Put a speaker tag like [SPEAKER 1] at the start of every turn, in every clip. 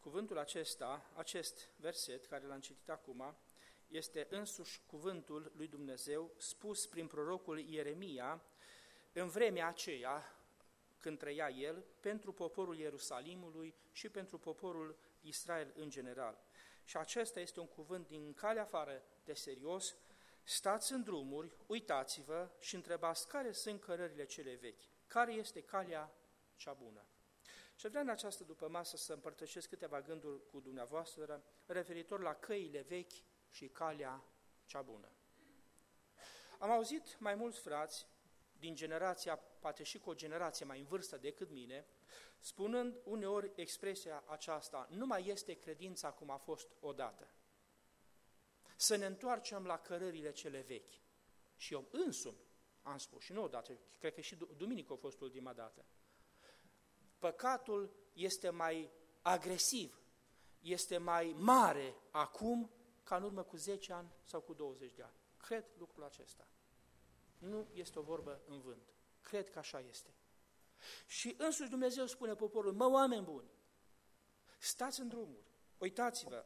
[SPEAKER 1] Cuvântul acesta, acest verset care l-am citit acum, este însuși cuvântul lui Dumnezeu spus prin prorocul Ieremia în vremea aceea când trăia el, pentru poporul Ierusalimului și pentru poporul Israel în general. Și acesta este un cuvânt din calea afară de serios. Stați în drumuri, uitați-vă și întrebați care sunt cărările cele vechi, care este calea cea bună. Și vreau în această dupămasă să împărtășesc câteva gânduri cu dumneavoastră referitor la căile vechi și calea cea bună. Am auzit mai mulți frați din generația, poate și cu o generație mai în vârstă decât mine, spunând uneori expresia aceasta: nu mai este credința cum a fost odată. Să ne întoarcem la cărările cele vechi. Și eu însumi am spus, și nu odată, cred că și duminică a fost ultima dată, păcatul este mai agresiv, este mai mare acum ca în urmă cu 10 ani sau cu 20 de ani. Cred lucrul acesta. Nu este o vorbă în vânt. Cred că așa este. Și însuși Dumnezeu spune poporului: mă, oameni buni, stați în drumuri, uitați-vă,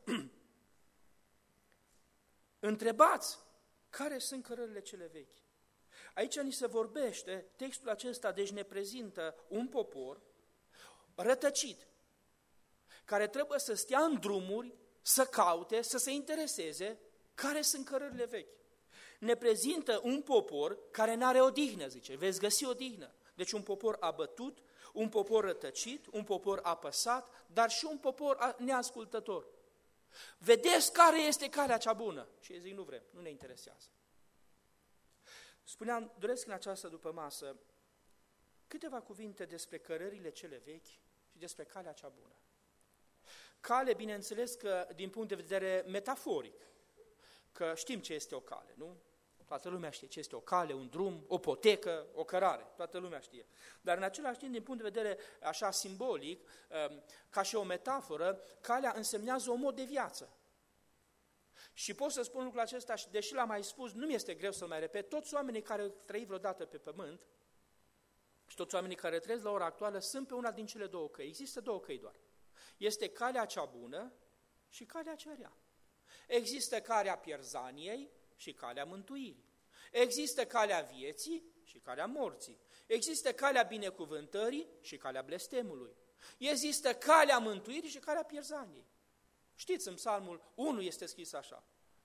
[SPEAKER 1] întrebați care sunt cărările cele vechi. Aici ni se vorbește, textul acesta deci ne prezintă un popor rătăcit, care trebuie să stea în drumuri, să caute, să se intereseze care sunt cărările vechi. Ne prezintă un popor care n-are odihnă, zice, veți găsi odihnă. Deci un popor abătut, un popor rătăcit, un popor apăsat, dar și un popor neascultător. Vedeți care este calea cea bună? Și ei zic: nu vrem, nu ne interesează. Spuneam, doresc în această dupămasă câteva cuvinte despre cărările cele vechi și despre calea cea bună. Cale, bineînțeles că din punct de vedere metaforic, că știm ce este o cale, nu? Toată lumea știe ce este o cale, un drum, o potecă, o cărare, toată lumea știe. Dar în același timp, din punct de vedere așa simbolic, ca și o metaforă, calea însemnează un mod de viață. Și pot să spun lucrul acesta, și deși l-am mai spus, nu mi-este greu să-l mai repet, toți oamenii care au trăit vreodată pe pământ și toți oamenii care trăiesc la ora actuală sunt pe una din cele două căi. Există două căi doar. Este calea cea bună și calea cea rea. Există calea pierzaniei și calea mântuirii. Există calea vieții și calea morții. Există calea binecuvântării și calea blestemului. Există calea mântuirii și calea pierzaniei. Știți, în Psalmul 1 este scris așa,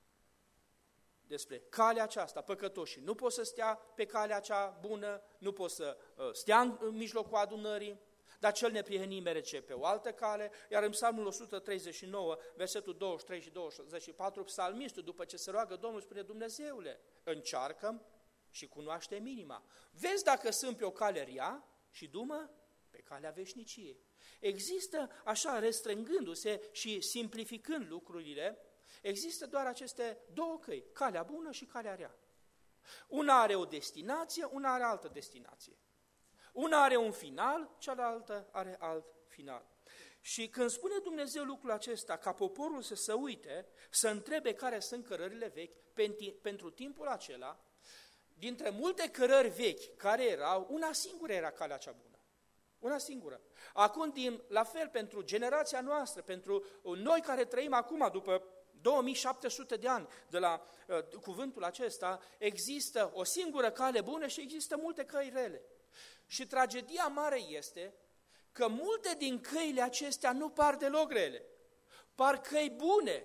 [SPEAKER 1] despre calea aceasta: păcătoșii nu pot să stea pe calea cea bună, nu pot să stea în mijlocul adunării, dar cel neprihănit merge pe o altă cale. Iar în Psalmul 139, versetul 23 și 24, psalmistul, după ce se roagă Domnul, spune: Dumnezeule, încearcă și cunoaște minima. Vezi dacă sunt pe o cale rea și du-mă pe calea veșniciei. Există, așa, restrângându-se și simplificând lucrurile, există doar aceste două căi, calea bună și calea rea. Una are o destinație, una are altă destinație. Una are un final, cealaltă are alt final. Și când spune Dumnezeu lucrul acesta, ca poporul să se uite, să întrebe care sunt cărările vechi, pentru timpul acela, dintre multe cărări vechi care erau, una singură era calea cea bună. Una singură. Acum, la fel, pentru generația noastră, pentru noi care trăim acum, după 2700 de ani de la cuvântul acesta, există o singură cale bună și există multe căi rele. Și tragedia mare este că multe din căile acestea nu par deloc rele, par căi bune,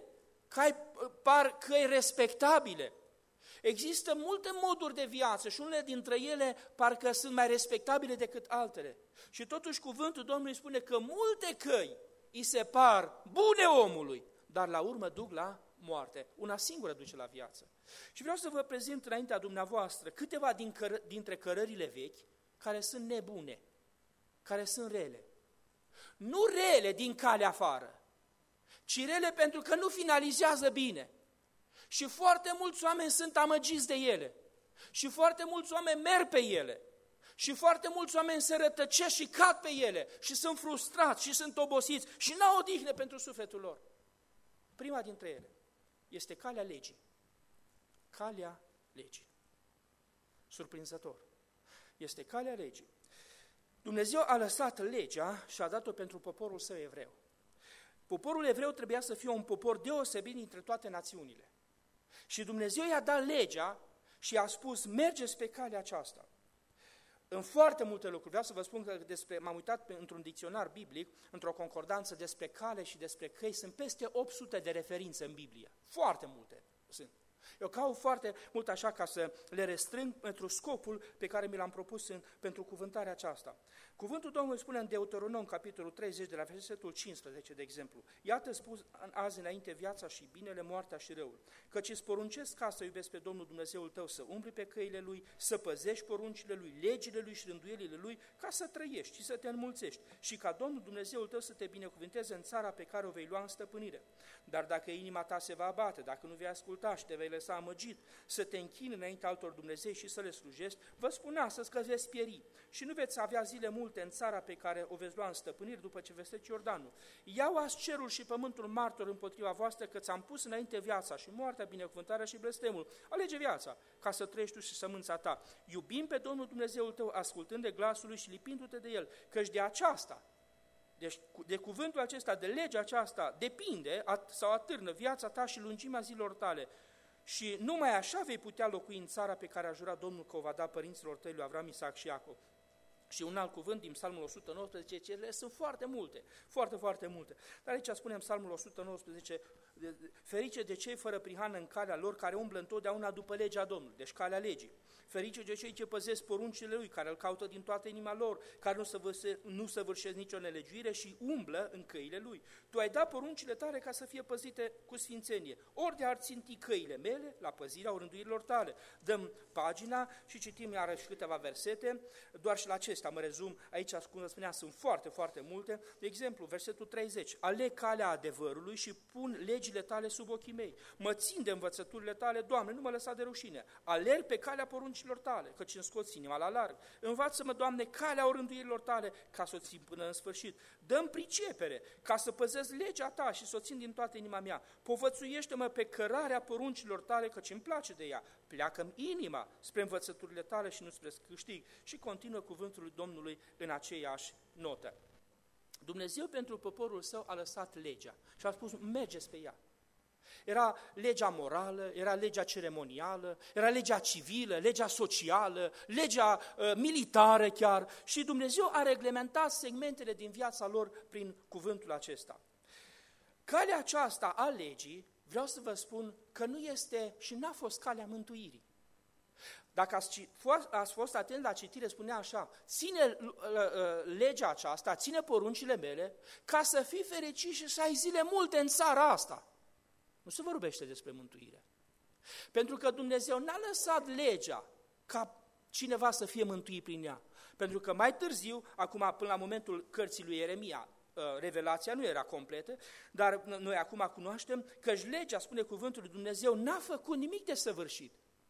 [SPEAKER 1] par căi respectabile. Există multe moduri de viață și unele dintre ele parcă sunt mai respectabile decât altele. Și totuși cuvântul Domnului spune că multe căi îi se par bune omului, dar la urmă duc la moarte. Una singură duce la viață. Și vreau să vă prezint înaintea dumneavoastră câteva dintre cărările vechi care sunt nebune, care sunt rele. Nu rele din calea afară, ci rele pentru că nu finalizează bine. Și foarte mulți oameni sunt amăgiți de ele. Și foarte mulți oameni merg pe ele. Și foarte mulți oameni se rătăcesc și cad pe ele. Și sunt frustrați și sunt obosiți și n-au odihnă pentru sufletul lor. Prima dintre ele este calea legii. Calea legii. Surprinzător. Este calea legii. Dumnezeu a lăsat legea și a dat-o pentru poporul său evreu. Poporul evreu trebuia să fie un popor deosebit dintre toate națiunile. Și Dumnezeu i-a dat legea și i-a spus, mergeți pe calea aceasta. În foarte multe lucruri, vreau să vă spun că m-am uitat într-un dicționar biblic, într-o concordanță despre cale și despre căi, sunt peste 800 de referințe în Biblie. Foarte multe sunt. Eu caut foarte mult așa ca să le restrâng pentru scopul pe care mi l-am propus pentru cuvântarea aceasta. Cuvântul Domnului spune în Deuteronom, capitolul 30, de la versetul 15, de exemplu, iată spus azi înainte viața și binele, moartea și răul, căci îți poruncesc ca să iubești pe Domnul Dumnezeul tău, să umbli pe căile Lui, să păzești poruncile Lui, legile Lui și rânduielile Lui, ca să trăiești și să te înmulțești și ca Domnul Dumnezeul tău să te binecuvânteze în țara pe care o vei lua în stăpânire. Dar dacă inima ta se va abate, dacă nu vei asculta și te vei lăsa amăgit, să te închini înainte altor Dumnezei și să le slujești, vă spun astăzi că veți pieri și nu veți avea zile multe în țara pe care o veți lua în stăpânire după ce veți trece Iordanul. Iau azi cerul și pământul martor împotriva voastră că ți-am pus înainte viața și moartea, binecuvântarea și blestemul. Alege viața ca să trăiești tu și sămânța ta. Iubim pe Domnul Dumnezeul tău, ascultând de glasul Lui și lipindu-te de El, căci de aceasta, deci de cuvântul acesta, de legea aceasta, depinde sau atârnă viața ta și lungimea zilor tale. Și numai așa vei putea locui în țara pe care a jurat Domnul că o va da părinților tăi, lui Avram, Isaac și Iacov. Și un alt cuvânt din Psalmul 119, cele sunt foarte multe, foarte multe. Dar aici spunem Psalmul 119, ferice de cei fără prihană în calea lor, care umblă întotdeauna după legea Domnului, deci calea legii. Ferice de cei ce păzesc poruncile Lui, care îl caută din toată inima lor, care nu săvârșesc nicio nelegiuire și umblă în căile Lui. Tu ai dat poruncile tale ca să fie păzite cu sfințenie. Ori de ar ținti căile mele la păzirea orânduirilor tale. Dăm pagina și citim iarăși câteva versete, doar și la acesta mă rezum. Aici, cum spuneam, sunt foarte multe. De exemplu, versetul 30. Aleg calea adevărului și pun legile tale sub ochii mei. Mă țin de învățăturile tale, Doamne, nu mă lăsa de rușine. Alerg pe calea poruncilor tale, căci îmi scoți inima la larg. Învață-mă, Doamne, calea orânduirilor tale, ca să o țin până în sfârșit. Dă-mi pricepere, ca să păzesc legea ta și să o țin din toată inima mea. Povățuiește-mă pe cărarea poruncilor tale, căci îmi place de ea. Pleacă-mi inima spre învățăturile tale și nu spre câștig. Și continuă cuvântul lui Domnului în aceeași notă. Dumnezeu pentru poporul său a lăsat legea și a spus, mergeți pe ea. Era legea morală, era legea ceremonială, era legea civilă, legea socială, legea militară chiar și Dumnezeu a reglementat segmentele din viața lor prin cuvântul acesta. Calea aceasta a legii, vreau să vă spun că nu este și n-a fost calea mântuirii. Dacă ați fost atent la citire, spunea așa, ține legea aceasta, ține poruncile mele, ca să fii fericit și să ai zile multe în țara asta. Nu se vorbește despre mântuire. Pentru că Dumnezeu n-a lăsat legea ca cineva să fie mântuit prin ea. Pentru că mai târziu, acum până la momentul cărții lui Ieremia, revelația nu era completă, dar noi acum cunoaștem că legea, spune cuvântul lui Dumnezeu, n-a făcut nimic de săvârșit.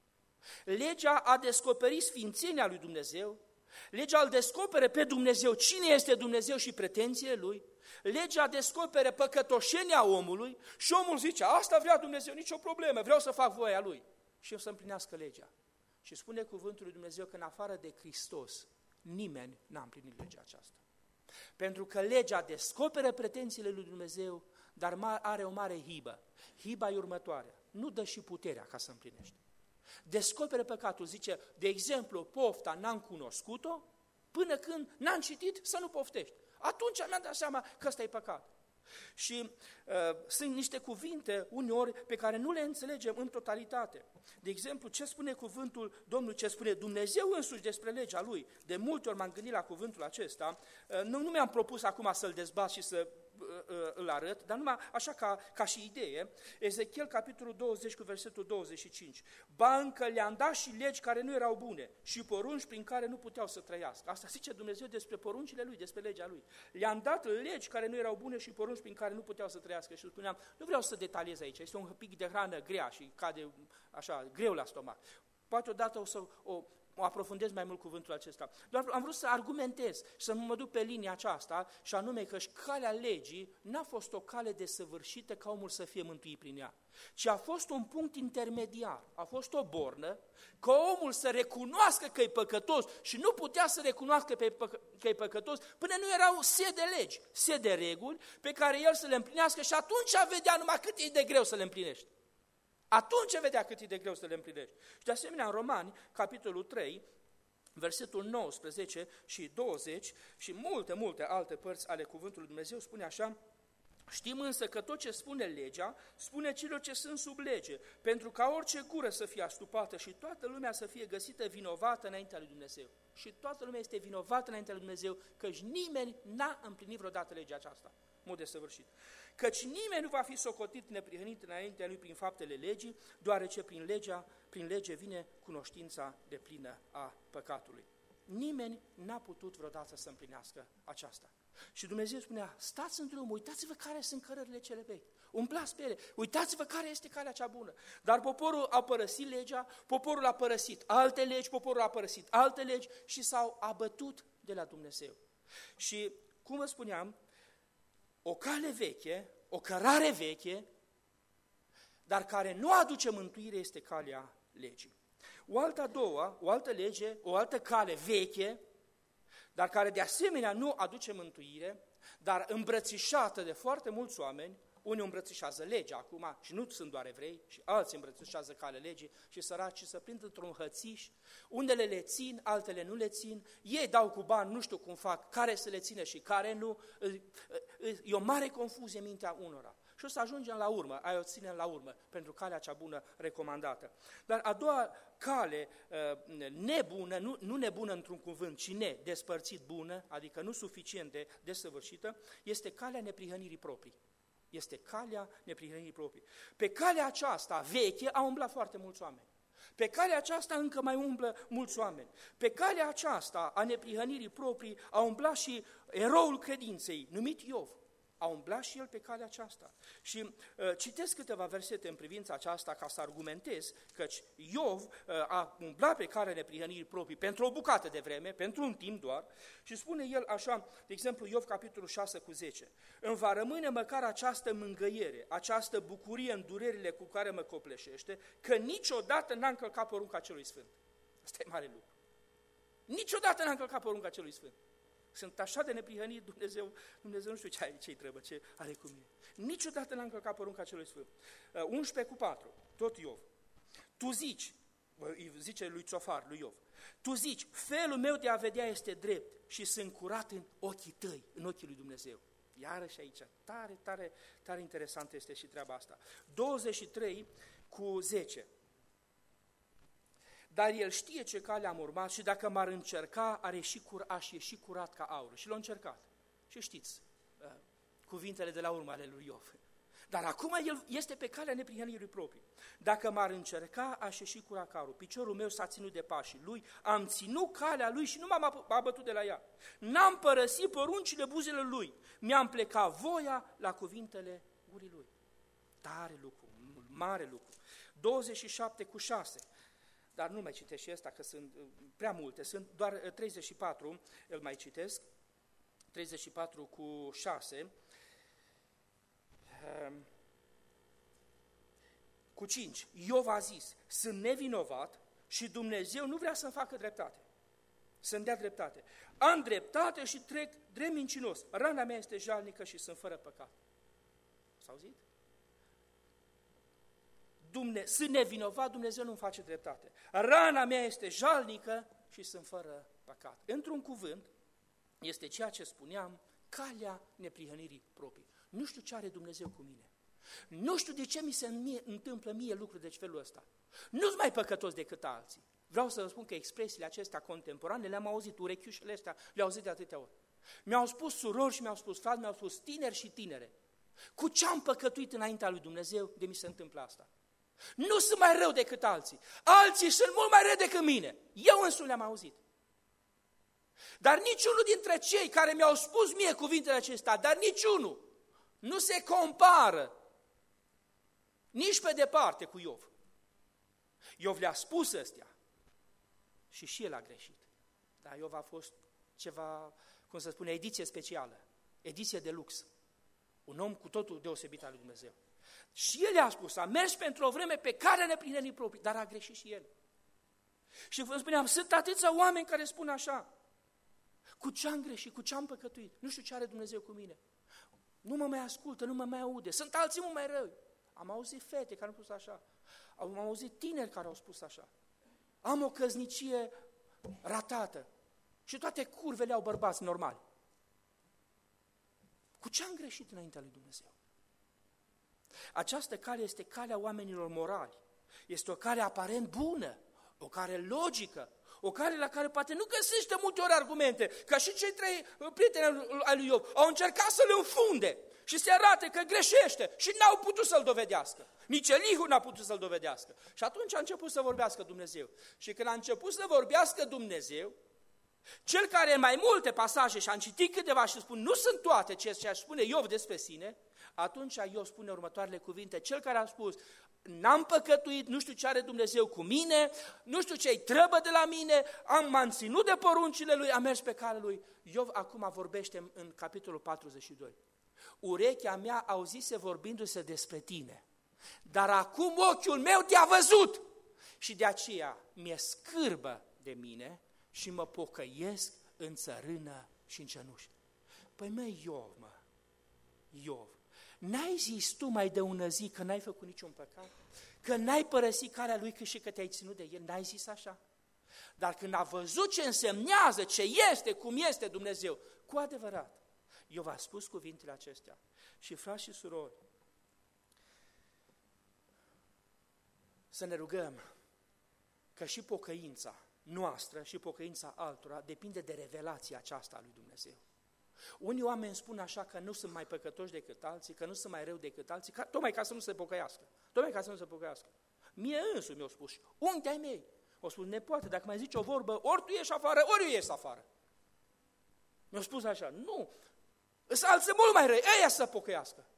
[SPEAKER 1] Legea a descoperit sfințenia lui Dumnezeu, legea îl descopere pe Dumnezeu, cine este Dumnezeu și pretențiile Lui, legea descopere păcătoșenia omului și omul zice, asta vrea Dumnezeu, nicio problemă, vreau să fac voia Lui și eu să împlinească legea. Și spune cuvântul lui Dumnezeu că în afară de Hristos nimeni n-a împlinit legea aceasta. Pentru că legea descoperă pretențiile lui Dumnezeu, dar are o mare hibă. Hiba e următoarea, nu dă și puterea ca să împlinești. Descopere păcatul, zice, de exemplu, pofta n-am cunoscut-o până când n-am citit să nu poftești. Atunci mi-am dat seama că ăsta e păcat. Și sunt niște cuvinte uneori pe care nu le înțelegem în totalitate. De exemplu, ce spune cuvântul Domnului, ce spune Dumnezeu însuși despre legea Lui. De multe ori m-am gândit la cuvântul acesta, nu mi-am propus acum să-l dezbat și să îl arăt, dar numai așa ca și idee, Ezechiel capitolul 20 cu versetul 25. Ba încă le-am dat și legi care nu erau bune și porunci prin care nu puteau să trăiască. Asta zice Dumnezeu despre poruncile Lui, despre legea Lui. Le-am dat legi care nu erau bune și porunci prin care nu puteau să trăiască. Și spuneam, nu vreau să detaliez aici, este un pic de hrană grea și cade așa, greu la stomac. Poate odată o să o aprofundez mai mult cuvântul acesta. Doar am vrut să argumentez, să mă duc pe linia aceasta, și anume că calea legii n-a fost o cale desăvârșită ca omul să fie mântuit prin ea, ci a fost un punct intermediar, a fost o bornă, ca omul să recunoască că e păcătos și nu putea să recunoască că e păcătos până nu erau set de legi, set de reguli pe care el să le împlinească și atunci vedea numai cât e de greu să le împlinești. Atunci vedea cât e de greu să le împlinești. Și de asemenea în Romani, capitolul 3, versetul 19 și 20 și multe alte părți ale cuvântului Dumnezeu spune așa: știm însă că tot ce spune legea, spune celor ce sunt sub lege, pentru ca orice gură să fie astupată și toată lumea să fie găsită vinovată înaintea lui Dumnezeu. Și toată lumea este vinovată înaintea lui Dumnezeu, căci nimeni n-a împlinit vreodată legea aceasta, în mod desăvârșit. Căci nimeni nu va fi socotit neprihănit înaintea lui prin faptele legii, deoarece prin lege vine cunoștința deplină a păcatului. Nimeni n-a putut vreodată să împlinească aceasta. Și Dumnezeu spunea: stați în drum, uitați-vă care sunt cărările cele vechi, umblați pe ele, uitați-vă care este calea cea bună. Dar poporul a părăsit legea, poporul a părăsit alte legi, poporul a părăsit alte legi și s-au abătut de la Dumnezeu. Și, cum vă spuneam, o cale veche, o cărare veche, dar care nu aduce mântuire, este calea legii. O altă lege, o altă cale veche, dar care de asemenea nu aduce mântuire, dar îmbrățișată de foarte mulți oameni. Unii îmbrățișează legea acum și nu sunt doar evrei, și alții îmbrățișează calea legii și săracii se prind într-un hățiș, unele le țin, altele nu le țin, ei dau cu bani, nu știu cum fac, care să le țină și care nu, e o mare confuzie în mintea unora. Și o să ajungem la urmă, o ținem la urmă, pentru calea cea bună recomandată. Dar a doua cale nebună, nu nebună într-un cuvânt, ci despărțit bună, adică nu suficient de desăvârșită, este calea neprihănirii proprii. Este calea neprihănirii proprii. Pe calea aceasta veche au umblat foarte mulți oameni. Pe calea aceasta încă mai umblă mulți oameni. Pe calea aceasta a neprihănirii proprii a umblat și eroul credinței, numit Iov. A umblat și el pe calea aceasta. Și citesc câteva versete în privința aceasta ca să argumentez că Iov a umblat pe calea neprihănirii proprii pentru o bucată de vreme, pentru un timp doar, și spune el așa, de exemplu, Iov capitolul 6 cu 10: îmi va rămâne măcar această mângâiere, această bucurie în durerile cu care mă copleșește, că niciodată n-a încălcat porunca celui sfânt. Asta e mare lucru. Niciodată n-a încălcat porunca celui sfânt. Sunt așa de neprihănit, Dumnezeu nu știu ce-i trebuie, ce are cu mine. Niciodată n-am încălcat porunca celui sfânt. 11 cu 4, tot Iov. Tu zici, zice lui Țofar, lui Iov, tu zici, felul meu de a vedea este drept și sunt curat în ochii tăi, în ochii lui Dumnezeu. Iarăși aici, tare interesantă este și treaba asta. 23 cu 10. Dar el știe ce cale am urmat și dacă m-ar încerca, aș ieși curat ca aur. Și l-a încercat. Și știți cuvintele de la urmă ale lui Iov. Dar acum el este pe calea neprihănirii proprii. Dacă m-ar încerca, aș ieși curat ca aur. Piciorul meu s-a ținut de pașii lui, am ținut calea lui și nu m-am abătut de la ea. N-am părăsit poruncile buzelor lui. Mi-am plecat voia la cuvintele gurii lui. Tare lucru, mare lucru. 27 cu 6. Dar nu mai citesc și ăsta, că sunt prea multe, sunt doar 34, îl mai citesc, 34 cu 6, cu 5, Iov a zis, sunt nevinovat și Dumnezeu nu vrea să-mi facă dreptate, să-mi dea dreptate. Am dreptate și trec drept mincinos, rana mea este jalnică și sunt fără păcat. S-a auzit? Sunt nevinovat, Dumnezeu nu-mi face dreptate. Rana mea este jalnică și sunt fără păcat. Într-un cuvânt, este ceea ce spuneam, calea neprihănirii proprii. Nu știu ce are Dumnezeu cu mine. Nu știu de ce mi se întâmplă mie lucruri de felul ăsta. Nu-s mai păcătos decât alții. Vreau să vă spun că expresiile acestea contemporane le-am auzit, urechiușele astea le-au auzit de atâtea ori. Mi-au spus surori și mi-au spus frați, mi-au spus tineri și tinere. Cu ce am păcătuit înaintea lui Dumnezeu de mi se întâmplă asta? Nu sunt mai rău decât alții. Alții sunt mult mai rău decât mine. Eu însumi le-am auzit. Dar niciunul dintre cei care mi-au spus mie cuvintele acestea, dar niciunul nu se compară nici pe departe cu Iov. Iov le-a spus astea și el a greșit. Dar Iov a fost ceva, cum să spune, ediție specială, ediție de lux. Un om cu totul deosebit al lui Dumnezeu. Și el i-a spus, a mers pentru o vreme pe care neprihănirii proprii, dar a greșit și el. Și vă spuneam, sunt atâția oameni care spun așa, cu ce am greșit, cu ce am păcătuit, nu știu ce are Dumnezeu cu mine. Nu mă mai ascultă, nu mă mai aude, sunt alții mult mai răi. Am auzit fete care au spus așa, am auzit tineri care au spus așa. Am o căsnicie ratată și toate curvele au bărbați normali. Cu ce am greșit înaintea lui Dumnezeu? Această cale este calea oamenilor morali. Este o cale aparent bună, o cale logică, o cale la care poate nu găsește multe ori argumente, ca și cei trei prieteni ai lui Iov au încercat să le înfunde și se arate că greșește și n-au putut să-l dovedească. Nici Elihu n-a putut să-l dovedească. Și atunci a început să vorbească Dumnezeu. Și când a început să vorbească Dumnezeu, cel care în mai multe pasaje și-a citit câteva și spun, nu sunt toate ce aș spune Iov despre sine, atunci Iov spune următoarele cuvinte, cel care a spus, n-am păcătuit, nu știu ce are Dumnezeu cu mine, nu știu ce-i trebuie de la mine, m-am ținut de poruncile lui, am mers pe calea lui. Iov acum vorbește în capitolul 42. Urechea mea auzise vorbindu-se despre tine, dar acum ochiul meu te-a văzut și de aceea mi-e scârbă de mine și mă pocăiesc în țărână și în cenușă. Păi măi, Iov, n-ai zis tu mai de ună zi că n-ai făcut niciun păcat? Că n-ai părăsit calea lui și că te-ai ținut de el? N-ai zis așa? Dar când a văzut ce însemnează, ce este, cum este Dumnezeu, cu adevărat, eu v-am spus cuvintele acestea. Și frați și surori, să ne rugăm că și pocăința noastră și pocăința altora depinde de revelația aceasta a lui Dumnezeu. Unii oameni spun așa că nu sunt mai păcătoși decât alții, că nu sunt mai rău decât alții, tocmai ca să nu se pocăiască. Mie însuși mi-au spus, unde ai mei? O spus, nepoate, dacă mai zici o vorbă, ori tu ieși afară, ori eu ies afară. Mi-au spus așa, nu, sunt alții mult mai răi, ăia să pocăiască.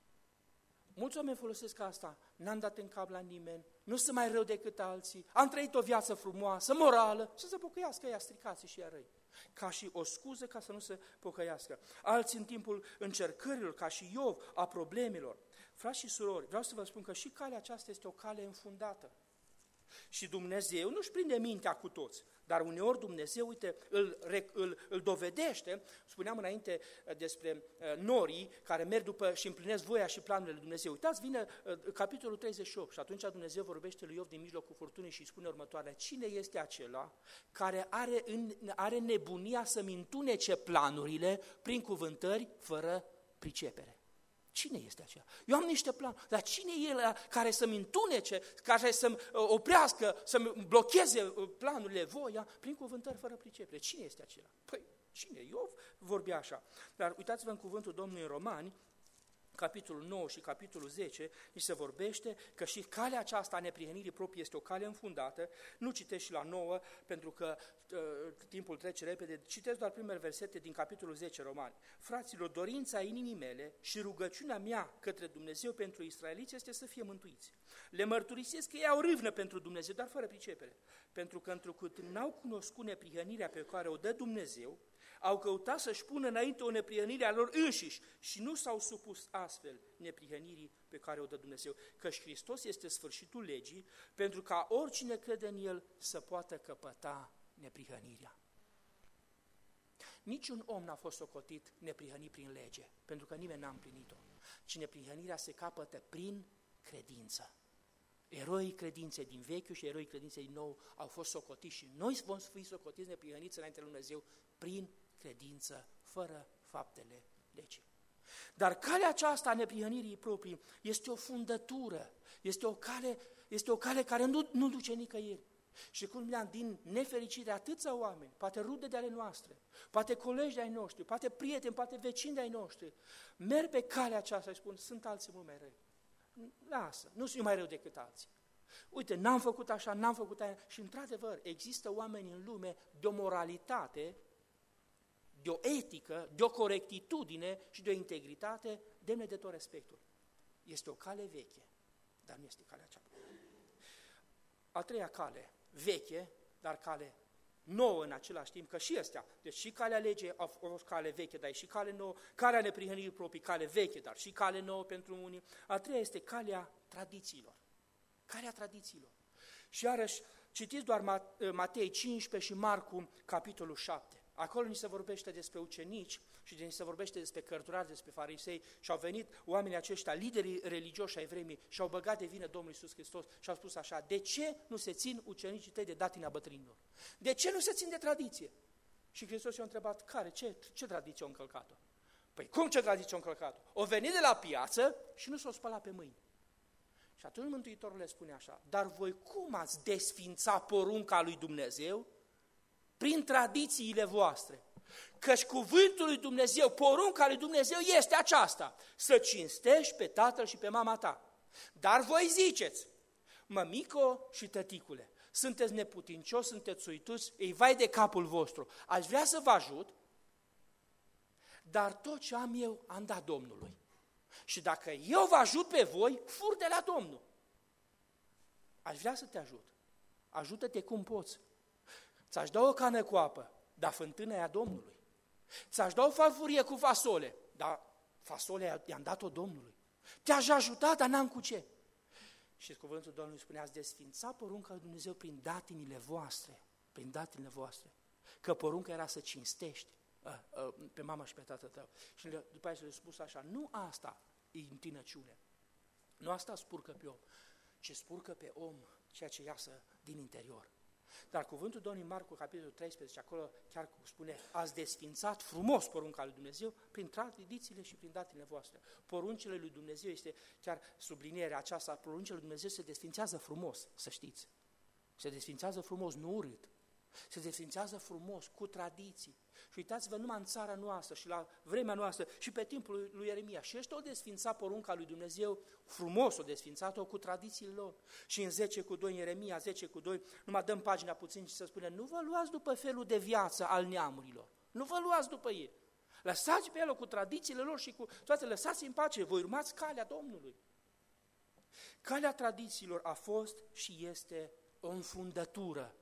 [SPEAKER 1] Mulți oameni folosesc asta, n-am dat în cap la nimeni, nu sunt mai rău decât alții, am trăit o viață frumoasă, morală, să se pocăiască ăia stricați și ea răi. Ca și o scuză ca să nu se pocăiască. Alții în timpul încercărilor, ca și Iov, a problemelor. Frați și surori, vreau să vă spun că și calea aceasta este o cale înfundată. Și Dumnezeu nu-și prinde mintea cu toți, dar uneori Dumnezeu, uite, îl dovedește. Spuneam înainte despre norii care merg după și împlinesc voia și planurile lui Dumnezeu. Uitați, vine capitolul 38 și atunci Dumnezeu vorbește lui Iov din mijlocul furtunii și îi spune următoarea: cine este acela care are nebunia să-mi întunece planurile prin cuvântări fără pricepere? Cine este acela? Eu am niște planuri, dar cine e el care să-mi întunece, care să-mi oprească, să-mi blocheze planurile, voia, prin cuvântări fără pricepere? Cine este acela? Păi, cine? Iov vorbea așa. Dar uitați-vă în cuvântul Domnului în Romani, capitolul 9 și capitolul 10, ni se vorbește că și calea aceasta a neprihănirii proprii este o cale înfundată. Nu citesc și la 9, pentru că timpul trece repede. Citesc doar primele versete din capitolul 10 Romani. Fraților, dorința inimii mele și rugăciunea mea către Dumnezeu pentru israeliți este să fie mântuiți. Le mărturisesc că ei au râvnă pentru Dumnezeu, dar fără pricepere. Pentru că întrucât n-au cunoscut neprihănirea pe care o dă Dumnezeu, au căutat să-și pună înainte o neprihănire a lor înșiși și nu s-au supus astfel neprihănirii pe care o dă Dumnezeu. Căci Hristos este sfârșitul legii, pentru ca oricine crede în El să poată căpăta neprihănirea. Niciun om n-a fost socotit neprihănit prin lege, pentru că nimeni n-a împlinit-o, ci neprihănirea se capătă prin credință. Eroii credinței din Vechiul și eroii credinței din Nou au fost socotiți și noi vom fi socotiți neprihăniți înainte lui Dumnezeu prin credință, fără faptele legii. Dar calea aceasta a neprihănirii proprii este o fundătură, este o cale care nu duce nicăieri. Și cum spuneam, din nefericire atâția oameni, poate rude de ale noastre, poate colegi de ai noștri, poate prieteni, poate vecini de ai noștri, merg pe calea aceasta și spun, sunt alții mult mai răi. Lasă, nu sunt mai rău decât alții. Uite, n-am făcut așa, n-am făcut aia. Și într-adevăr, există oameni în lume de o moralitate, de o etică, de o corectitudine și de o integritate demne de tot respectul. Este o cale veche, dar nu este calea cea bună. A treia cale, veche, dar cale nouă în același timp, că și ăstea, deci și calea legii a fost cale veche, dar e și cale nouă, calea neprihănirii proprii, cale veche, dar și cale nouă pentru unii. A treia este calea tradițiilor. Calea tradițiilor. Și iarăși, citiți doar Matei 15 și Marcu, capitolul 7. Acolo ni se vorbește despre ucenici și ni se vorbește despre cărturari, despre farisei și au venit oamenii aceștia, liderii religioși ai vremii și au băgat de vină Domnul Iisus Hristos și au spus așa: de ce nu se țin ucenicii tăi de datinea bătrânilor? De ce nu se țin de tradiție? Și Hristos i-a întrebat: care? Ce tradiție au încălcat-o? Păi cum ce tradiție au încălcat-o? O venit de la piață și nu s-o spălat pe mâini. Și atunci Mântuitorul le spune așa: dar voi cum ați desfințat porunca lui Dumnezeu? Prin tradițiile voastre. Căci cuvântul lui Dumnezeu, porunca lui Dumnezeu este aceasta: să cinstești pe tatăl și pe mama ta. Dar voi ziceți: mămico și tăticule, sunteți neputincioși, sunteți uituți, ei vai de capul vostru, aș vrea să vă ajut, dar tot ce am eu am dat Domnului. Și dacă eu vă ajut pe voi, fur de la Domnul. Aș vrea să te ajut. Ajută-te cum poți. Ți-aș da o cană cu apă, dar fântâna e a Domnului. Ți-aș da o farfurie cu fasole, dar fasolea i-am dat-o Domnului. Te-aș ajuta, dar n-am cu ce. Și cuvântul Domnului spunea: ați desfințat porunca lui Dumnezeu prin datinile voastre, voastre. Că porunca era să cinstești pe mama și pe tatăl tău. Și după aceea le-a spus așa: nu asta e întinăciune, nu asta spurcă pe om, ci spurcă pe om ceea ce iasă din interior. Dar cuvântul Domnului Marcu, capitolul 13, acolo chiar spune: ați desfințat frumos porunca lui Dumnezeu prin tradițiile și prin datinile voastre. Poruncile lui Dumnezeu este chiar sublinierea aceasta: poruncile lui Dumnezeu se desfințează frumos, să știți. Se desfințează frumos, nu urât. Se desfințează frumos, cu tradiții. Și uitați-vă numai în țara noastră și la vremea noastră și pe timpul lui Ieremia. Și ăștia au desfințat porunca lui Dumnezeu frumos, au desfințat-o cu tradițiile lor. Și în 10:2, în Ieremia 10:2, numai dăm pagina puțin și se spune: nu vă luați după felul de viață al neamurilor. Nu vă luați după ei. Lăsați pe el cu tradițiile lor și cu toate, lăsați în pace, voi urmați calea Domnului. Calea tradițiilor a fost și este o înfundătură.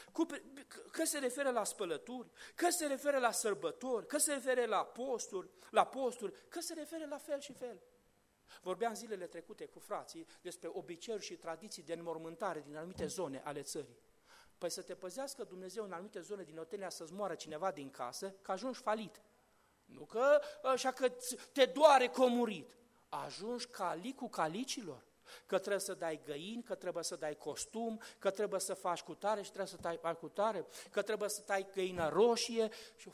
[SPEAKER 1] Că se referă la spălături, că se referă la sărbători, că se referă la posturi, că se referă la fel și fel. Vorbeam zilele trecute cu frații despre obiceiuri și tradiții de înmormântare din anumite zone ale țării. Păi să te păzească Dumnezeu în anumite zone din Oltenia să-ți moară cineva din casă, că ajungi falit. Nu că așa că te doare că a murit. Ajungi calicul calicilor. Că trebuie să dai găini, că trebuie să dai costum, că trebuie să faci cutare și trebuie să tai cutare, că trebuie să tai găină roșie. Și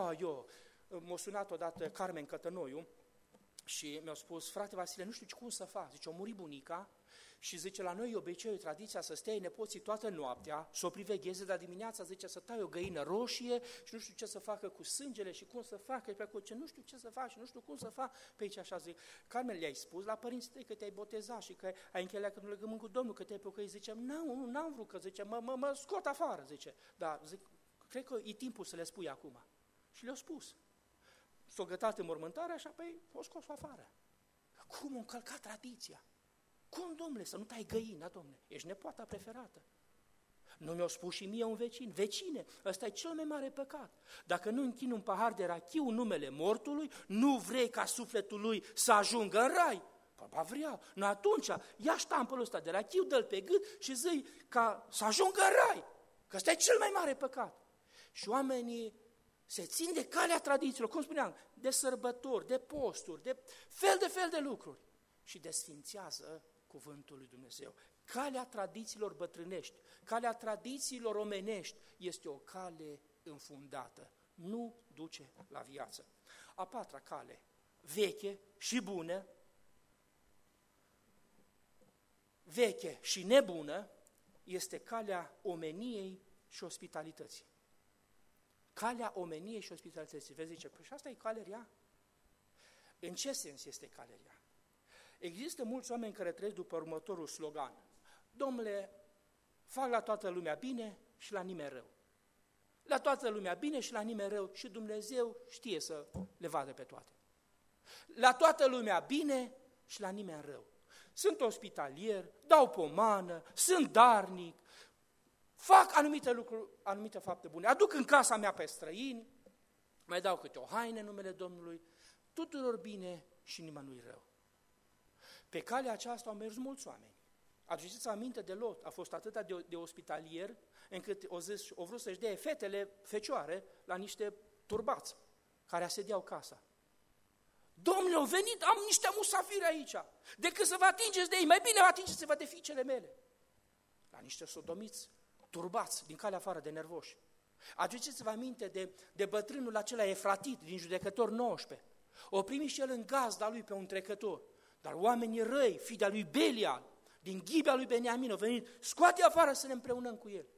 [SPEAKER 1] m-a sunat odată Carmen Cătănoiu și mi-a spus: frate Vasile, nu știu cum să fac. Zice, a murit bunica și zice, la noi e obiceiul, tradiția să stea nepoții toată noaptea, să o privegheze, dar dimineața zice să tai o găină roșie și nu știu ce să facă cu sângele și cum să facă, și pe acolo, ce nu știu ce să fac și nu știu cum să fac. Pe aici așa zic: Carmen, le-ai spus la părinții tăi că te-ai botezat și că ai încheiat un legământ cu Domnul, că te-ai pocăit? Zice, n-am vrut, că zice, mă scot afară, zice. Dar zic, cred că e timpul să le spui acum. Și le-au spus. S-o gătat în mormântare, așa, păi o scos afară. Cum a încălcat tradiția? Cum, domnule, să nu tai găina, domnule? Ești nepoata preferată. Nu mi-au spus și mie un vecin: vecine, ăsta e cel mai mare păcat. Dacă nu închini un pahar de rachiu în numele mortului, nu vrei ca sufletul lui să ajungă în rai. Păi, vreau. Nu, atunci, ia ștampul ăsta de rachiu, dă-l pe gât și zi ca să ajungă în rai. Că ăsta e cel mai mare păcat. Și oamenii se țin de calea tradițiilor, cum spuneam, de sărbători, de posturi, de fel de lucruri. Și desfințează cuvântul lui Dumnezeu. Calea tradițiilor bătrânești, calea tradițiilor omenești este o cale înfundată, nu duce la viață. A patra cale, veche și bună, veche și nebună, este calea omeniei și ospitalității. Calea omeniei și ospitalității. Vezi, zice, păi și asta e calea rea? În ce sens este calea rea? Există mulți oameni care trăiesc după următorul slogan: domnule, fac la toată lumea bine și la nimeni rău. La toată lumea bine și la nimeni rău și Dumnezeu știe să le vadă pe toate. La toată lumea bine și la nimeni rău. Sunt ospitalier, dau pomană, sunt darnic, fac anumite lucruri, anumite fapte bune, aduc în casa mea pe străini, mai dau câte o haină în numele Domnului, tuturor bine și nimănui rău. Pe calea aceasta au mers mulți oameni. Aduceți aminte de Lot, a fost atât de ospitalier, încât o vrut să-și dea fetele fecioare la niște turbați care asediau casa. Domnule, au venit, am niște musafiri aici, decât să vă atingeți de ei, mai bine vă atingeți-vă de fiicele mele. La niște sodomiți turbați din calea afară de nervoși. Aduceți-vă aminte de bătrânul acela Efratit din Judecători 19. O primi și el în gazda lui pe un trecător, dar oamenii răi, fii de-a lui Belial, din ghibea lui Beniamin, au venit, scoate afară să ne împreunăm cu el.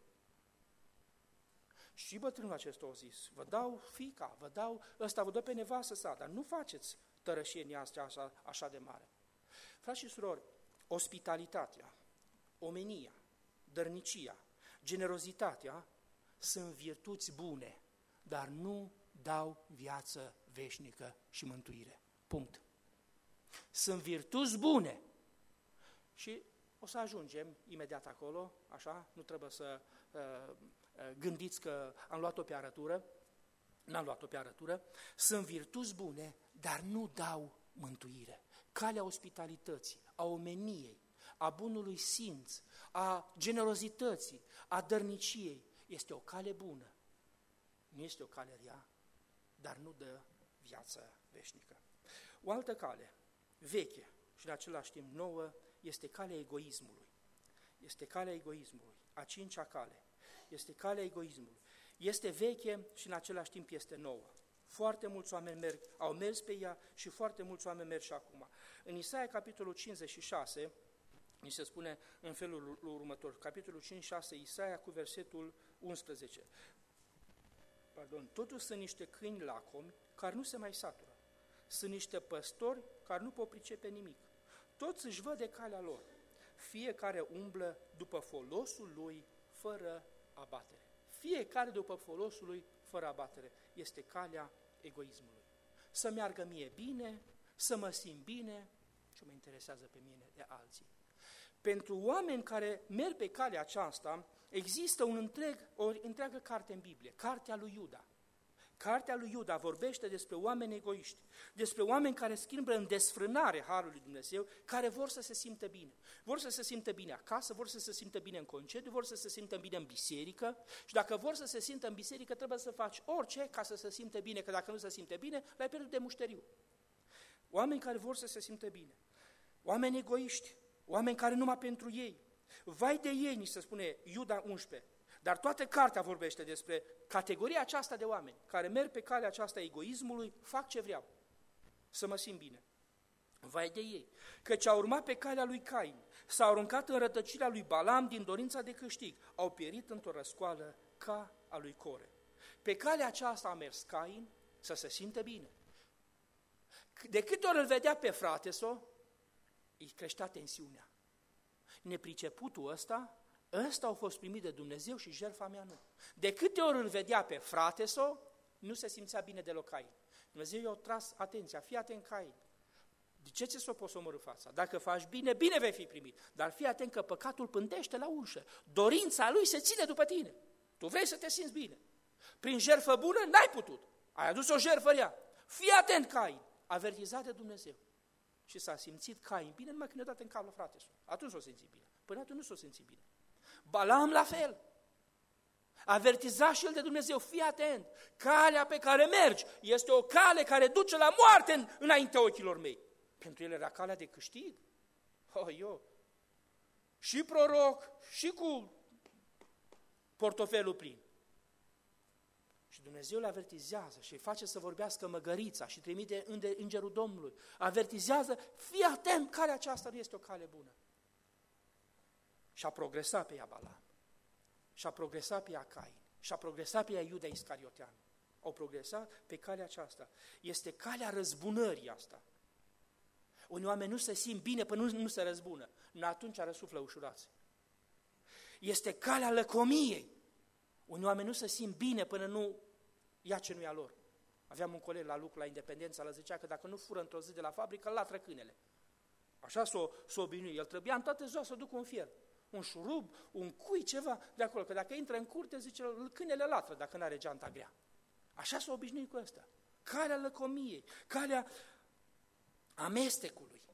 [SPEAKER 1] Și bătrânul acesta a zis, vă dau fiica, vă dau pe nevastă sa, dar nu faceți tărășenia asta așa de mare. Frați și surori, ospitalitatea, omenia, dărnicia, generozitatea sunt virtuți bune, dar nu dau viață veșnică și mântuire. Punct. Sunt virtuți bune. Și o să ajungem imediat acolo, așa, nu trebuie să gândiți că am luat-o pe arătură, n-am luat-o pe arătură, sunt virtuți bune, dar nu dau mântuire. Calea ospitalității, a omeniei, a bunului simț, a generozității, a dărniciei, este o cale bună. Nu este o cale rea, dar nu dă viață veșnică. O altă cale, veche și în același timp nouă, este calea egoismului. Este calea egoismului, a cincea cale. Este calea egoismului. Este veche și în același timp este nouă. Foarte mulți oameni au mers pe ea și foarte mulți oameni merg și acum. În Isaia, capitolul 56, ni se spune în felul următor, capitolul 5-6, Isaia cu versetul 11. Totuși sunt niște câini lacomi care nu se mai satură. Sunt niște păstori care nu pot pricepe nimic. Toți își văd de calea lor. Fiecare umblă după folosul lui fără abatere. Fiecare după folosul lui fără abatere. Este calea egoismului. Să meargă mie bine, să mă simt bine, ce mă interesează pe mine de alții. Pentru oameni care merg pe calea aceasta, există o întreagă carte în Biblie, cartea lui Iuda. Cartea lui Iuda vorbește despre oameni egoiști, despre oameni care schimbă în desfrânare harul lui Dumnezeu, care vor să se simtă bine. Vor să se simtă bine acasă, vor să se simtă bine în concediu, vor să se simtă bine în biserică și dacă vor să se simtă în biserică, trebuie să faci orice ca să se simte bine, că dacă nu se simte bine, l-ai pierdut de mușteriu. Oameni care vor să se simtă bine, oameni egoiști, oameni care numai pentru ei. Vai de ei, ni se spune Iuda 11. Dar toată cartea vorbește despre categoria aceasta de oameni care merg pe calea aceasta egoismului, fac ce vreau, să mă simt bine. Vai de ei, căci au urmat pe calea lui Cain, s-au aruncat în rătăcirea lui Balam din dorința de câștig, au pierit într-o răscoală ca a lui Core. Pe calea aceasta a mers Cain să se simtă bine. De câte ori îl vedea pe frate său, îi creștea tensiunea. Nepriceputul ăsta au fost primit de Dumnezeu și jertfa mea nu. De câte ori îl vedea pe frate său, nu se simțea bine deloc Cain. Dumnezeu i-a tras atenția, fii atent Cain. De ce ți s-o poți omorî fața? Dacă faci bine, bine vei fi primit. Dar fii atent că păcatul pândește la ușă. Dorința lui se ține după tine. Tu vrei să te simți bine. Prin jertfă bună n-ai putut. Ai adus o jertfă rea. Fii atent Cain. Avertizat de Dumnezeu. Și s-a simțit Cain bine numai când i-a dat în cap la frate său. Atunci s-a simțit bine. Până atunci nu s-a simțit bine. Balam la fel. Avertiza și el de Dumnezeu, fii atent, calea pe care mergi este o cale care duce la moarte înaintea ochilor mei. Pentru el era calea de câștig. Și proroc, și cu portofelul plin. Și Dumnezeu le avertizează și îi face să vorbească măgărița și trimite îngerul Domnului. Avertizează, fii atent, calea aceasta nu este o cale bună. Și a progresat pe ea Balam, și a progresat pe ea Cain, și a progresat pe ea Iuda Iscariotean. Au progresat pe calea aceasta. Este calea răzbunării asta. Unii oameni nu se simt bine până nu se răzbună. Atunci răsuflă ușurați. Este calea lăcomiei. Unii oameni nu se simt bine până nu ia ce nu e a lor. Aveam un coleg la lucru la Independența, el zicea că dacă nu fură într-o zi de la fabrică, îl latră câinele. Așa s-o obișnuit. El trebuia în toată ziua să ducă un fier. un șurub, un cui, ceva de acolo. Că dacă intră în curte, zice, câinele latră dacă n-are geanta grea. Așa s-a obișnuit cu ăsta. Calea lăcomiei, calea amestecului,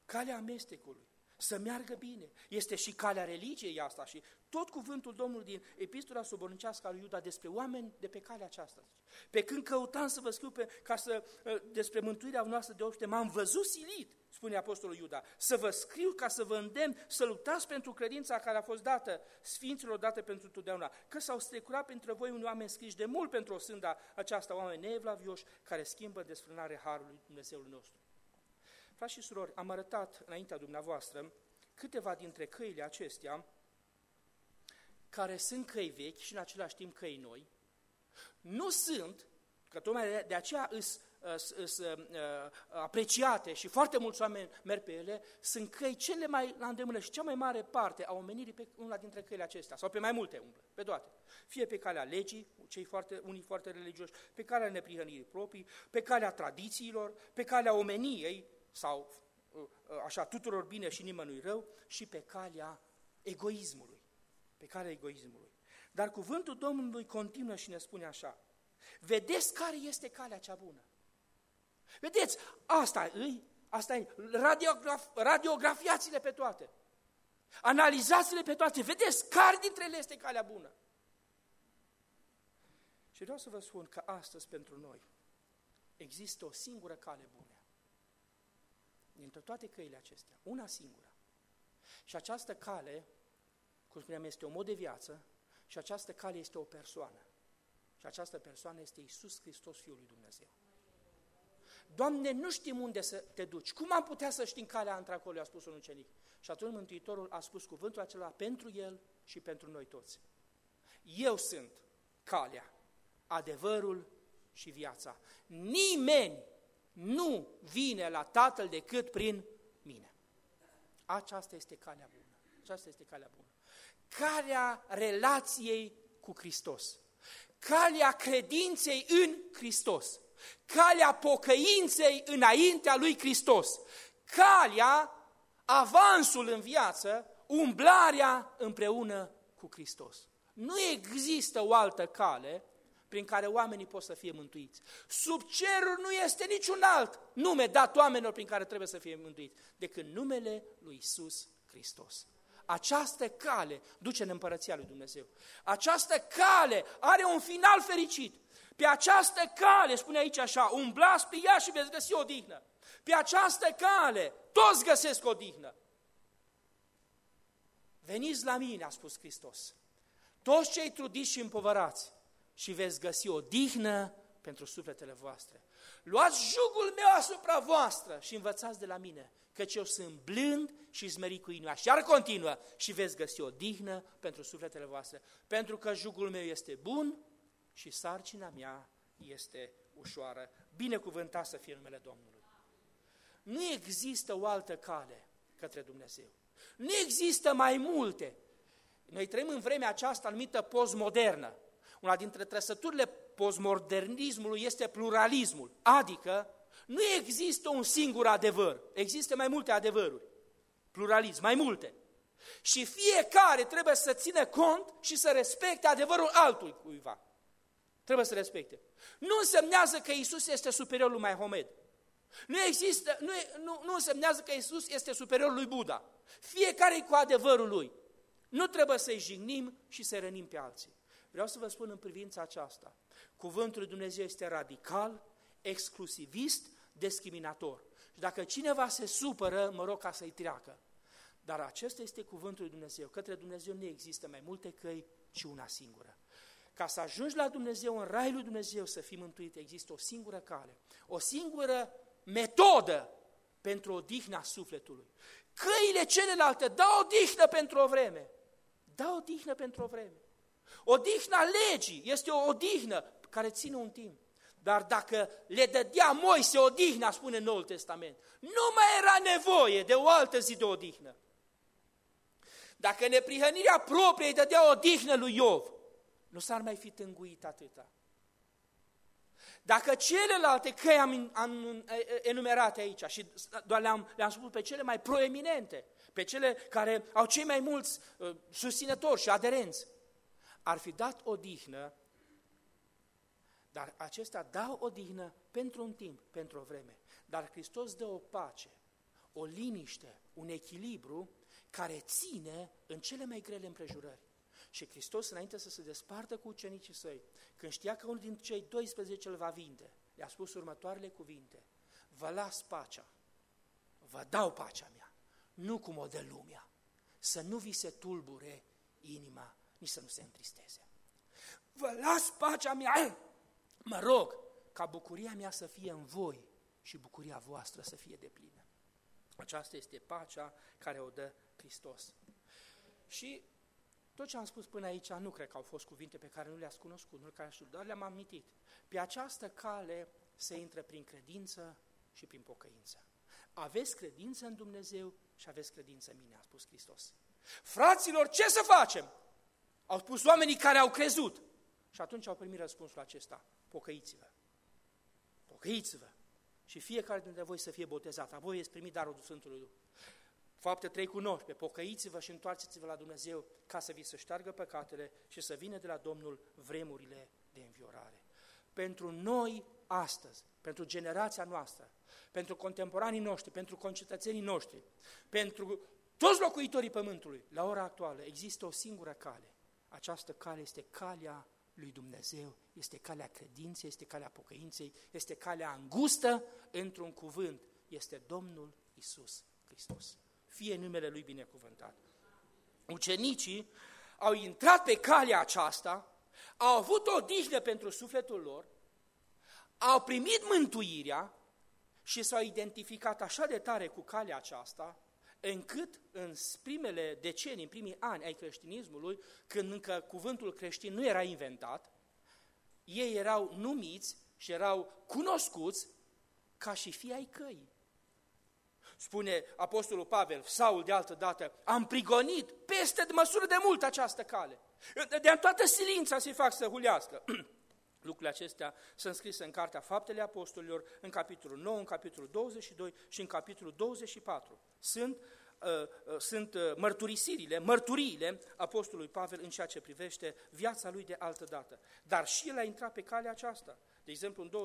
[SPEAKER 1] să meargă bine. Este și calea religiei asta și tot cuvântul Domnului din Epistola Sobornicească a lui Iuda despre oameni de pe calea aceasta. Pe când căutam să vă scriu despre mântuirea noastră de obște, m-am văzut silit, spune Apostolul Iuda, să vă scriu ca să vă îndemn să luptați pentru credința care a fost dată sfinților, dată pentru totdeauna, că s-au strecurat printre voi unii oameni scriși de mult pentru o sânda aceasta, oameni neevlavioși care schimbă desfrânare harului Dumnezeului nostru. Frați și surori, am arătat înaintea dumneavoastră câteva dintre căile acestea care sunt căi vechi și în același timp căi noi. Nu sunt, că tocmai de aceea sunt apreciate și foarte mulți oameni merg pe ele, sunt căi cele mai la îndemână și cea mai mare parte a omenirii pe una dintre căile acestea, sau pe mai multe umblă, pe toate. Fie pe calea legii, unii foarte religioși, pe calea neprihănirii proprii, pe calea tradițiilor, pe calea omeniei, sau așa tuturor bine și nimănui rău, și pe calea egoismului. Dar cuvântul Domnului continuă și ne spune așa: vedeți care este calea cea bună. Vedeți, asta e, radiografiați-le pe toate. Analizați-le pe toate, vedeți care dintre ele este calea bună. Și vreau să vă spun că astăzi pentru noi există o singură cale bună. Dintre toate căile acestea, una singură. Și această cale, cum spuneam, este un mod de viață și această cale este o persoană. Și această persoană este Iisus Hristos, Fiul lui Dumnezeu. Doamne, nu știm unde să te duci. Cum am putea să știm calea într-acolo, a spus un ucenic. Și atunci Mântuitorul a spus cuvântul acela pentru el și pentru noi toți. Eu sunt calea, adevărul și viața. Nimeni nu vine la Tatăl decât prin mine. Aceasta este calea bună. Calea relației cu Hristos. Calea credinței în Hristos. Calea pocăinței înaintea lui Hristos. Calea, avansul în viață, umblarea împreună cu Hristos. Nu există o altă cale prin care oamenii pot să fie mântuiți. Sub cerul nu este niciun alt nume dat oamenilor prin care trebuie să fie mântuiți, decât numele lui Iisus Hristos. Această cale duce în împărăția lui Dumnezeu. Această cale are un final fericit. Pe această cale, spune aici așa, umblați pe ea și veți găsi odihnă. Pe această cale toți găsesc odihnă. Veniți la mine, a spus Hristos, toți cei trudiți și împovărați, și veți găsi odihnă pentru sufletele voastre. Luați jugul meu asupra voastră și învățați de la mine, căci eu sunt blând și smerit cu inima. Și iar continuă, și veți găsi odihnă pentru sufletele voastre, pentru că jugul meu este bun și sarcina mea este ușoară. Binecuvântat să fie numele Domnului. Nu există o altă cale către Dumnezeu. Nu există mai multe. Noi trăim în vremea aceasta numită postmodernă. Una dintre trăsăturile postmodernismului este pluralismul, adică nu există un singur adevăr, există mai multe adevăruri, pluralism, mai multe. Și fiecare trebuie să țină cont și să respecte adevărul altui cuiva. Trebuie să respecte. Nu însemnează că Iisus este superior lui Mahomed. Nu însemnează că Iisus este superior lui Buddha. Fiecare e cu adevărul lui. Nu trebuie să-i jignim și să-i rănim pe alții. Vreau să vă spun în privința aceasta, cuvântul lui Dumnezeu este radical, exclusivist, discriminator. Și dacă cineva se supără, mă rog ca să-i treacă. Dar acesta este cuvântul lui Dumnezeu. Către Dumnezeu nu există mai multe căi, ci una singură. Ca să ajungi la Dumnezeu, în raiul lui Dumnezeu, să fii mântuit, există o singură cale, o singură metodă pentru odihna sufletului. Căile celelalte dau odihnă pentru o vreme. Dau odihnă pentru o vreme. Odihna legii este o odihnă care ține un timp. Dar dacă le dădea Moise odihna, spune Noul Testament, nu mai era nevoie de o altă zi de odihnă. Dacă neprihănirea proprie îi dădea odihnă lui Iov, nu s-ar mai fi tânguit atâta. Dacă celelalte căi am enumerate aici și doar le-am spus pe cele mai proeminente, pe cele care au cei mai mulți susținători și aderenți, ar fi dat odihnă, dar acestea dau odihnă pentru un timp, pentru o vreme. Dar Hristos dă o pace, o liniște, un echilibru care ține în cele mai grele împrejurări. Și Hristos, înainte să se despartă cu ucenicii săi, când știa că unul dintre cei 12 îl va vinde, le-a spus următoarele cuvinte: vă las pacea, vă dau pacea mea, nu cum o dă lumea, să nu vi se tulbure inima, nici să nu se întristeze. Vă las pacea mea, mă rog ca bucuria mea să fie în voi și bucuria voastră să fie deplină. Aceasta este pacea care o dă Hristos. Și tot ce am spus până aici, nu cred că au fost cuvinte pe care nu le-ați cunoscut, nu le-ați știut, dar le-am amintit. Pe această cale se intră prin credință și prin pocăință. Aveți credință în Dumnezeu și aveți credință în mine, a spus Hristos. Fraților, ce să facem? Au spus oamenii care au crezut. Și atunci au primit răspunsul acesta: pocăiți-vă. Pocăiți-vă. Și fiecare dintre voi să fie botezat. Apoi veți primi darul Sfântului Duh. Fapte 3:19, pocăiți-vă și întoarceți-vă la Dumnezeu ca să vi se șteargă păcatele și să vină de la Domnul vremurile de înviorare. Pentru noi astăzi, pentru generația noastră, pentru contemporanii noștri, pentru concetățenii noștri, pentru toți locuitorii Pământului, la ora actuală există o singură cale. Această cale este calea lui Dumnezeu, este calea credinței, este calea pocăinței, este calea îngustă, într-un cuvânt, este Domnul Iisus Hristos. Fie numele Lui binecuvântat. Ucenicii au intrat pe calea aceasta, au avut o odihnă pentru sufletul lor, au primit mântuirea și s-au identificat așa de tare cu calea aceasta, încât în primele decenii, în primii ani ai creștinismului, când încă cuvântul creștin nu era inventat, ei erau numiți și erau cunoscuți ca și fii ai căii. Spune Apostolul Pavel, Saul de altă dată: am prigonit peste de măsură de mult această cale. De-am toată silința să-i fac să hulească. Lucrurile acestea sunt scrise în Cartea Faptele Apostolilor, în capitolul 9, în capitolul 22 și în capitolul 24. Sunt mărturiile Apostolului Pavel în ceea ce privește viața lui de altă dată. Dar și el a intrat pe calea aceasta. De exemplu, în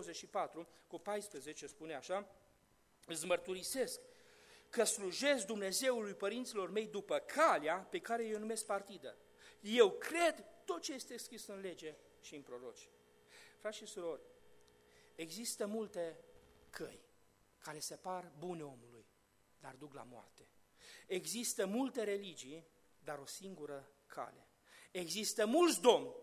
[SPEAKER 1] 24:14 spune așa: îți mărturisesc că slujesc Dumnezeului părinților mei după calea pe care eu numesc partidă. Eu cred tot ce este scris în lege și în proroci. Frați și surori, există multe căi care se par bune omului, dar duc la moarte. Există multe religii, dar o singură cale. Există mulți domni,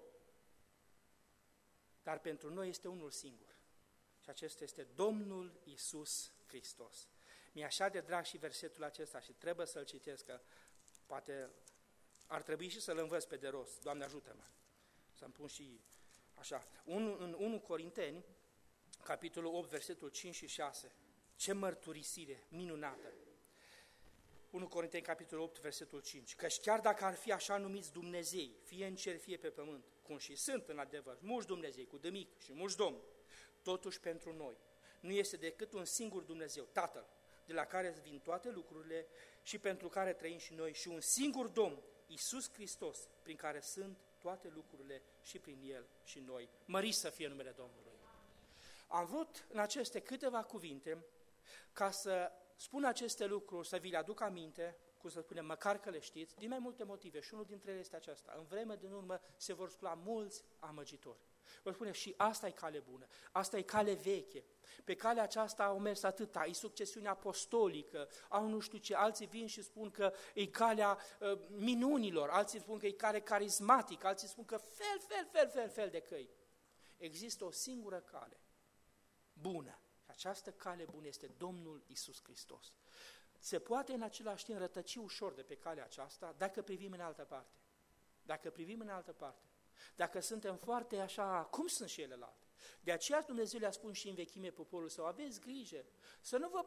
[SPEAKER 1] dar pentru noi este unul singur. Și acesta este Domnul Iisus Hristos. Mi-e așa de drag și versetul acesta și trebuie să-l citesc, că poate ar trebui și să-l învăț pe de rost. Doamne, ajută-mă să-mi pun și așa. În 1 Corinteni, capitolul 8, versetul 5 și 6. Ce mărturisire minunată! 1 Corinteni, capitolul 8, versetul 5. Căci chiar dacă ar fi așa numiți Dumnezei, fie în cer, fie pe pământ, cum și sunt în adevăr mulți Dumnezei cu dămic și mulți domni, totuși pentru noi nu este decât un singur Dumnezeu, Tatăl, de la care vin toate lucrurile și pentru care trăim și noi, și un singur Domn, Iisus Hristos, prin care sunt toate lucrurile și prin El și noi. Măriți să fie numele Domnului. Am vrut în aceste câteva cuvinte ca să spun aceste lucruri, să vi le aduc aminte, cum să spunem, măcar că le știți, din mai multe motive, și unul dintre ele este acesta. În vreme din urmă se vor scula mulți amăgitori. Vă spune, și asta e cale bună, asta e cale veche. Pe calea aceasta au mers atâta, e succesiune apostolică, au nu știu ce, alții vin și spun că e calea minunilor, alții spun că e cale carismatică, alții spun că fel de căi. Există o singură cale bună. Această cale bună este Domnul Iisus Hristos. Se poate în același timp rătăci ușor de pe calea aceasta dacă privim în altă parte. Dacă privim în altă parte. Dacă suntem foarte așa, cum sunt și celelalte. De aceea Dumnezeu le-a spus și în vechime poporul său: aveți grijă să nu vă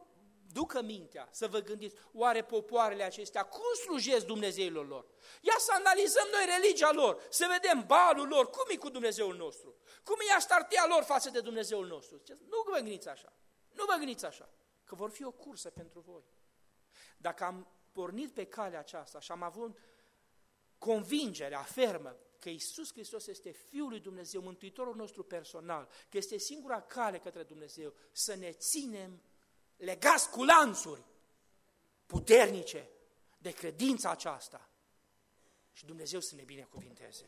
[SPEAKER 1] ducă mintea, să vă gândiți, oare popoarele acestea cum slujesc Dumnezeilor lor? Ia să analizăm noi religia lor, să vedem Baalul lor, cum e cu Dumnezeul nostru, cum e Astartea lor față de Dumnezeul nostru. Nu vă gândiți așa, nu vă gândiți așa, că vor fi o cursă pentru voi. Dacă am pornit pe calea aceasta și am avut convingerea fermă că Iisus Hristos este Fiul lui Dumnezeu, Mântuitorul nostru personal, că este singura cale către Dumnezeu, să ne ținem legați cu lanțuri puternice de credința aceasta și Dumnezeu să ne binecuvinteze.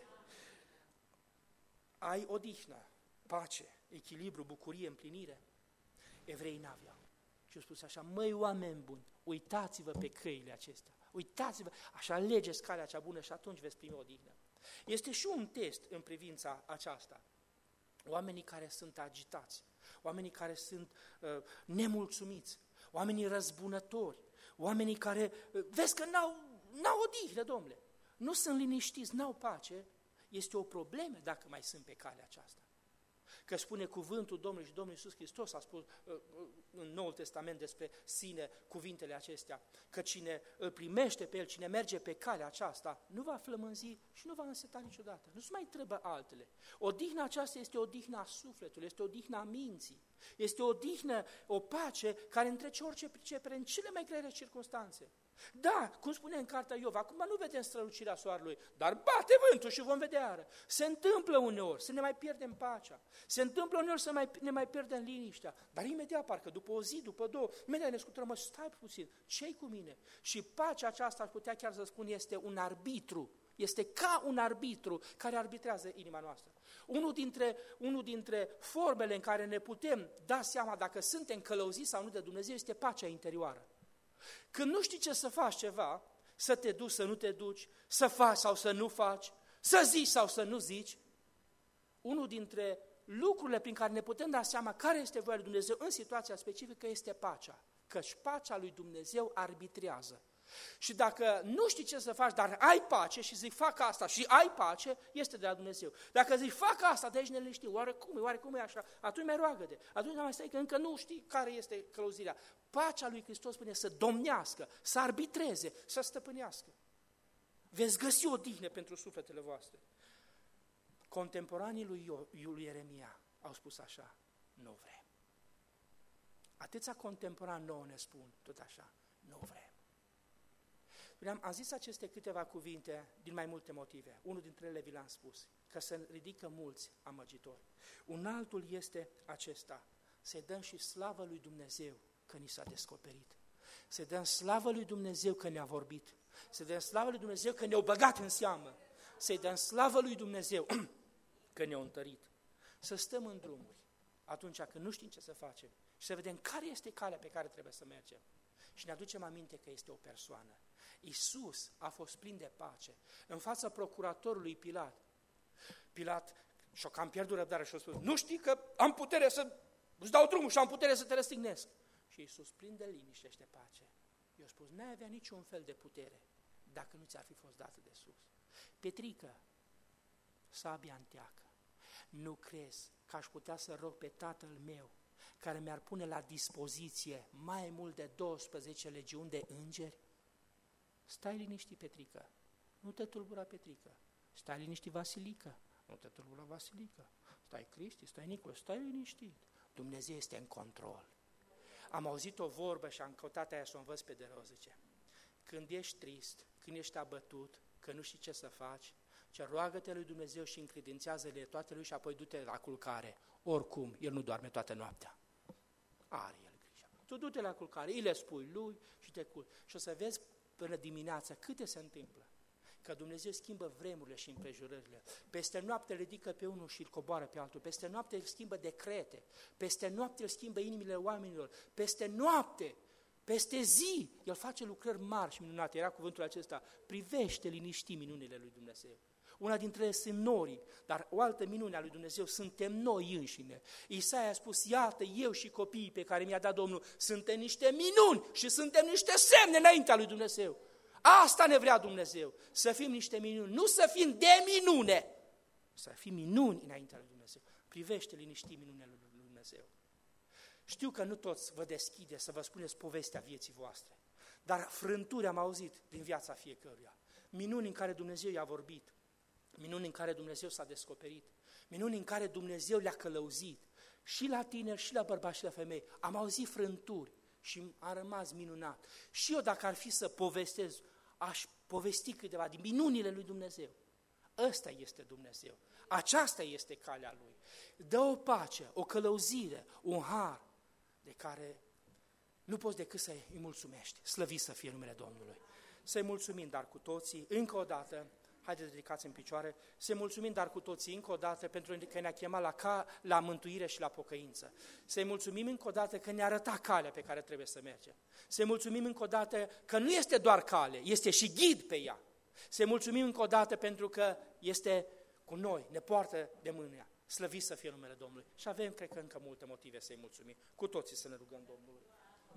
[SPEAKER 1] Ai odihnă, pace, echilibru, bucurie, împlinire. Evreii n-aveau. Și au spus așa, măi oameni buni, uitați-vă pe căile acestea, uitați-vă, așa alegeți calea cea bună și atunci veți primi odihnă. Este și un test în privința aceasta. Oamenii care sunt agitați, oamenii care sunt nemulțumiți, oamenii răzbunători, oamenii care, vezi că n-au odihnă, domnule, nu sunt liniștiți, n-au pace, este o problemă dacă mai sunt pe calea aceasta. Că spune cuvântul Domnului și Domnul Iisus Hristos a spus în Noul Testament despre sine cuvintele acestea, că cine îl primește pe El, cine merge pe calea aceasta, nu va flămânzi și nu va înseta niciodată. Nu-ți mai trebuie altele. Odihna aceasta este odihna sufletului, este odihna minții, este odihna, o pace care întrece orice pricepere în cele mai grele circunstanțe. Da, cum spune în cartea Iov, acum nu vedem strălucirea soarelui, dar bate vântul și vom vedea iară. Se întâmplă uneori să ne mai pierdem pacea, se întâmplă uneori să ne mai pierdem liniștea, dar imediat parcă după o zi, după două, imediat ne scuturăm, stai puțin, ce-i cu mine? Și pacea aceasta, aș putea chiar să spun, este un arbitru, este ca un arbitru care arbitrează inima noastră. Unul dintre formele în care ne putem da seama dacă suntem călăuziți sau nu de Dumnezeu este pacea interioară. Când nu știi ce să faci ceva, să te duci, să nu te duci, să faci sau să nu faci, să zici sau să nu zici, unul dintre lucrurile prin care ne putem da seama care este voia lui Dumnezeu în situația specifică este pacea. Căci pacea lui Dumnezeu arbitrează. Și dacă nu știi ce să faci, dar ai pace și zici fac asta și ai pace, este de la Dumnezeu. Dacă zici fac asta, de aici ne liniștim, oare cum e așa? Atunci mai roagă-te, atunci mai stai că încă nu știi care este călăuzirea. Pacea lui Hristos spune să domnească, să arbitreze, să stăpânească. Veți găsi o odihnă pentru sufletele voastre. Contemporanii lui Ieremia au spus așa, nu vrem. Atâția contemporani nouă ne spun tot așa, nu vrem. Am zis aceste câteva cuvinte din mai multe motive. Unul dintre ele vi l-am spus, că se ridică mulți amăgitori. Un altul este acesta, să-i dăm și slavă lui Dumnezeu că ni s-a descoperit. Să dăm slavă lui Dumnezeu că ne-a vorbit. Să dăm slavă lui Dumnezeu că ne-a băgat în seamă. Să-i dăm slavă lui Dumnezeu că ne-a întărit. Să stăm în drumuri atunci când nu știm ce să facem și să vedem care este calea pe care trebuie să mergem. Și ne aducem aminte că este o persoană. Iisus a fost plin de pace. În fața procuratorului Pilat, Pilat și-a cam pierdut răbdarea și a spus, nu știi că am putere să îți dau drumul și am putere să te răstignesc. Și Iisus, plin de liniște și de pace, i-a spus, n-ai avea niciun fel de putere dacă nu ți-ar fi fost dată de sus. Petrică, sabia în teacă, nu crezi că aș putea să rog pe Tatăl meu, care mi-ar pune la dispoziție mai mult de 12 legiuni de îngeri? Stai liniștit, Petrică, nu te tulbura, Petrică. Stai liniștit, Vasilică, nu te tulbura, Vasilică. Stai, Cristi, stai, Nicol, stai liniștit. Dumnezeu este în control. Am auzit o vorbă și am căutat aia să o învăț pe de rău, zice. Când ești trist, când ești abătut, că nu știi ce să faci, ce roagă-te lui Dumnezeu și încredințează-le toate lui și apoi du-te la culcare. Oricum, el nu doarme toată noaptea. Are el grijă. Tu du-te la culcare, îi le spui lui și te culci. Și o să vezi până dimineața câte se întâmplă. Că Dumnezeu schimbă vremurile și împrejurările. Peste noapte ridică pe unul și îl coboară pe altul. Peste noapte îl schimbă decrete. Peste noapte îl schimbă inimile oamenilor. Peste noapte, peste zi, el face lucrări mari și minunate. Era cuvântul acesta, privește liniștit minunile lui Dumnezeu. Una dintre ele sunt norii, dar o altă minune a lui Dumnezeu suntem noi înșine. Isaia a spus, iată, eu și copiii pe care mi-a dat Domnul, suntem niște minuni și suntem niște semne înaintea lui Dumnezeu. Asta ne vrea Dumnezeu, să fim niște minuni, nu să fim de minune, să fim minuni înaintea lui Dumnezeu. Privește liniștit minunile lui Dumnezeu. Știu că nu toți vă deschide să vă spuneți povestea vieții voastre, dar frânturi am auzit din viața fiecăruia. Minuni în care Dumnezeu i-a vorbit, minuni în care Dumnezeu s-a descoperit, minuni în care Dumnezeu le-a călăuzit, și la tineri, și la bărbați, și la femei. Am auzit frânturi și am rămas minunat. Și eu, dacă ar fi să povestesc, aș povesti câteva din minunile lui Dumnezeu. Ăsta este Dumnezeu. Aceasta este calea Lui. Dă o pace, o călăuzire, un har de care nu poți decât să îi mulțumești. Slăvit să fie numele Domnului. Să-i mulțumim, dar cu toții, încă o dată, haideți ridicați în picioare, să-i mulțumim, dar cu toții, încă o dată, pentru că ne-a chemat la mântuire și la pocăință. Să-i mulțumim încă o dată că ne-a arătat calea pe care trebuie să mergem. Să-i mulțumim încă o dată că nu este doar cale, este și ghid pe ea. Să-i mulțumim încă o dată pentru că este cu noi, ne poartă de mână. Slăvit să fie numele Domnului. Și avem, cred că, încă multe motive să-i mulțumim. Cu toții să ne rugăm Domnului.